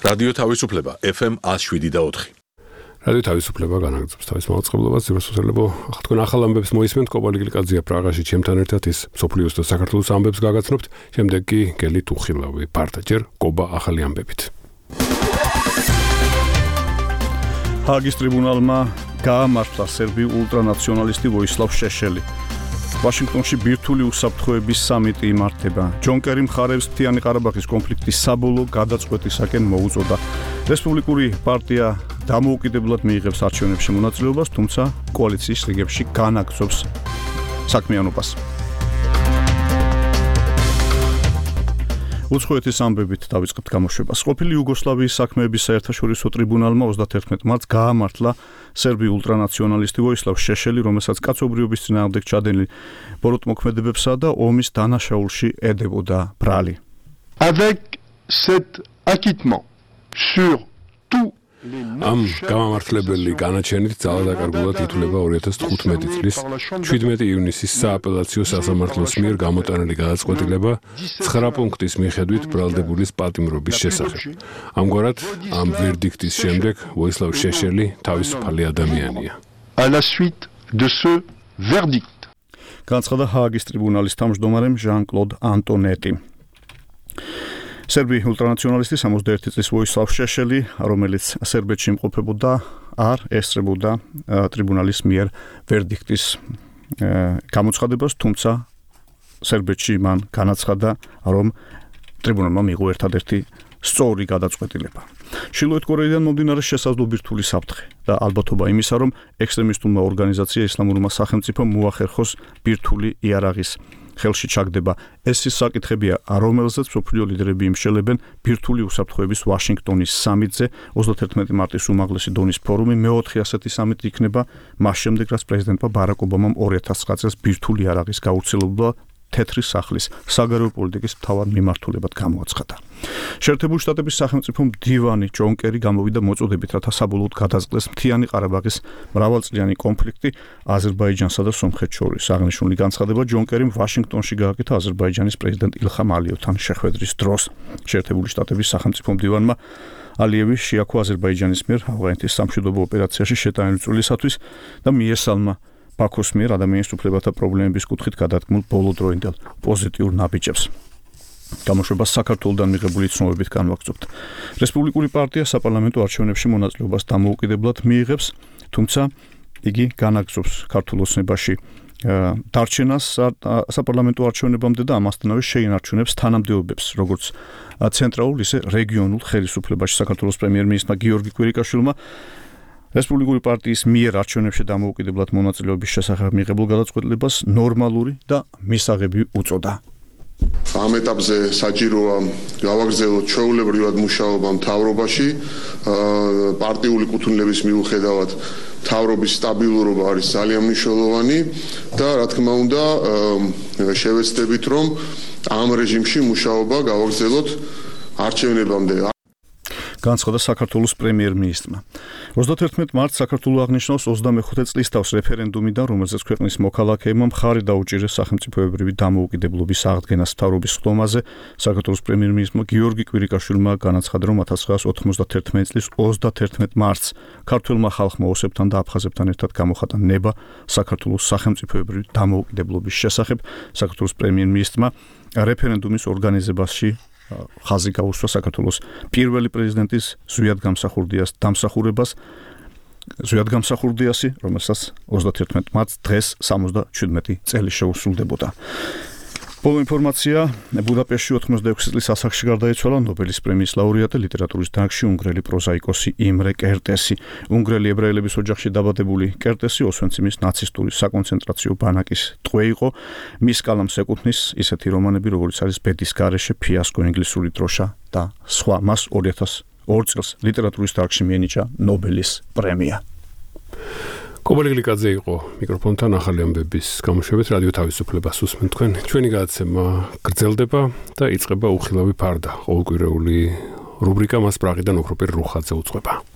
რადიო თავისუფლება FM 107.4. რადიო თავისუფლება განაგრძობს თავის მაუწყებლობას, ზიროსუსელებო, თქვენ ახალ ამბებს მოისმენთ, კობალი გლიკაძეა პრაღაში ჩემთან ერთად ის სოფლიოს და საქართველოს ამბებს გაგაცნობთ, შემდეგ კი გელი ტუხილოვი პარტაჯერ კობა ახალი ამბებით. ჰაგის ტრიბუნალმა გაამართლა სერბიულ ულტრანაციონალისტი ვოისლავ შეშელი. ვაშინგტონში ბირთვული უსაფრთხოების სამიტი იმართება. ჯონ კერი მხარებს მთიანი ყარაბაღის კონფლიქტის საბოლოო გადაწყვეტისაკენ მოუწოდა. რესპუბლიკური პარტია დამოუკიდებლად მიიღებს არჩევნებში მონაწილეობას, თუმცა კოალიციის რიგებში განაგრძობს საქმიანობას. უცხოეთის ამბებით დავიწყებთ გამოშვებას. ყოფილი იუგოსლავიის საქმეების საერთაშორისო ტრიბუნალმა 31 მარტს გაამართლა სერბიულ ულტრანაციონალისტი ვოისლავ შეშელი, რომელსაც კაცობრიობის წინააღმდეგ ჩადენილი ბოროტმოქმედებებსა და ომის დანაშაულში ედებოდა ბრალი. Avec cet acquittement sur tout ამ გამამართლებელი განაჩენით ძალადაკარგულად ითვლება 2015 წლის 17 ივნისის სააპელაციო სასამართლოს მიერ გამოტანილი გადაწყვეტილება 9 პუნქტის მიხედვით ბრალდებულის პატიმრობის შესახებ. ამგვარად, ამ ვერდიქტის შემდეგ ვოისლავ შეშელი თავისუფალი ადამიანია. à la suite de ce verdict. განცხადა ჰააგის ტრიბუნალის თავმჯდომარემ ჟან-კლოდ ანტონეტი. სერბი ულტრანაციონალისტი 61 წლის ვოისლავ შეშელი, რომელიც სერბეთში იმყოფებოდა, არ ესწრებოდა ტრიბუნალის მიერ ვერდიქტის გამოცხადებას, თუმცა სერბეთში მან განაცხადა, რომ ტრიბუნალმა მიიღო ერთადერთი სწორი გადაწყვეტილება. ჩრდილოეთ კორეიდან მომდინარე შესაძლო ბირთვული საფრთხე და ალბათობა იმისა, რომ ექსტრემისტულმა ორგანიზაცია ისლამურმა სახელმწიფომ მოახერხოს ბირთვული იარაღის ხელში ჩაგდება. ეს ის საკითხებია, რომელზეც მსოფლიო ლიდერები იმშელებენ ბირთვული უსაფრთხოების ვაშინგტონის სამიტზე. 31 მარტის უმაღლესი დონის ფორუმი მეოთხე ასეთი სამიტი იქნება მას შემდეგ, რაც პრეზიდენტმა ბარაკ ობამამ 2009 წელს ბირთვული იარაღის გავრცელება თეთრი სახლის საგარეო პოლიტიკის მთავარ მიმართულებად გამოაცხადა. შეერთებული შტატების სახელმწიფო მდივანი ჯონ კერი გამოვიდა მოწოდებით, რათა საბოლოოდ გადაწყდეს მთიანი ყარაბაღის მრავალწლიანი კონფლიქტი აზერბაიჯანსა და სომხეთს შორის. აღნიშნული განცხადება ჯონ კერიმ ვაშინგტონში გააკეთა აზერბაიჯანის პრეზიდენტ ილხამ ალიევთან შეხვედრის დროს. შეერთებული შტატების სახელმწიფო მდივანმა ალიევი შეაქვა აზერბაიჯანის მიერ ავღანეთის სამშვიდობო ოპერაციაში შეტანილი წვლილისათვის და მიესალმა ბაქოს მიერ ადამიანის უფლებათა პრობლემების კუთხით გადადგმულ ბოლოდროინდელ პოზიტიურ ნაბიჯებს. გამოშვებას საქართველოსთან მიღებული ცნობებით განვაგრძობთ. რესპუბლიკური პარტია საპარლამენტო არჩევნებში მონაწილეობას დამოუკიდებლად მიიღებს, თუმცა იგი განაგრძობს ქართულ ოცნებაში დარჩენას საპარლამენტო არჩევნებამდე და ამასთანავე შეინარჩუნებს თანამდებობებს, როგორც ცენტრალურ, ისე რეგიონულ ხელისუფლებაში. საქართველოს პრემიერ-მინისტრმა გიორგი კვირიკაშვილმა რესპუბლიკური პარტიის მიერ არჩევნებში დამოუკიდებლად მონაწილეობის შესახებ მიღებულ გადაწყვეტილებას ნორმალური და მისაღები უწოდა. ამ ეტაპზე საჭიროა გავაგრძელოთ ჩვეულებრივად მუშაობა მთავრობაში, პარტიული კუთვნილების მიუხედავად მთავრობის სტაბილურობა არის ძალიან მნიშვნელოვანი და რა თქმა უნდა შევეცდებით, რომ ამ რეჟიმში მუშაობა გავაგრძელოთ არჩევნებამდე. განცხადა საქართველოს პრემიერ-მინისტრმა. 31 მარტს საქართველო აღნიშნავს 25 წლის თავს რეფერენდუმიდან, რომელზეც ქვეყნის მოქალაქეებმა მხარი დაუჭირეს სახელმწიფოებრივი დამოუკიდებლობის აღდგენას მთავრობის ხდომაზე. საქართველოს პრემიერ-მინისტრმა გიორგი კვირიკაშვილმა განაცხადა, რომ 1991 წლის 31 მარტს ქართველმა ხალხმა ოსებთან და აფხაზებთან ერთად გამოხატა ნება საქართველოს სახელმწიფოებრივი დამოუკიდებლობის შესახებ. საქართველოს პრემიერ-მინისტრმა რეფერენდუმის ორგანიზებაში ხაზი გაუსვა საქართველოს პირველი პრეზიდენტის ზვიად გამსახურდიასი, რომელსაც 31 მარტს დღეს 77 წელი შეუსრულდებოდა. ბოლო ინფორმაცია, ბუდაპეშტში 86 წლის ასაკში გარდაიცვალა ნობელის პრემიის ლაურეატი ლიტერატურის დარგში უნგრელი პროზაიკოსი იმრე კერტესი. უნგრელი ებრაელების ოჯახში დაბადებული კერტესი ოსვენციმის ნაცისტური საკონცენტრაციო ბანაკის ტყვე იყო. მის კალამს ეკუთვნის ისეთი რომანები, როგორიც არის ბედის გარეშე, ფიასკო, ინგლისური დროშა და სხვა. მას 2002 წელს ლიტერატურის დარგში მიენიჭა ნობელის პრემია. კობალი გლიკაძე იყო მიკროფონთან ახალი ამბების გამოშვებით რადიო თავისუფლებას უსმენთ თქვენ. ჩვენი გადაცემა გრძელდება და იწყება უხილავი ფარდა. ყოველკვირეული რუბრიკა მას პრაღიდან ოქროპირ რუხაძე უძღვება.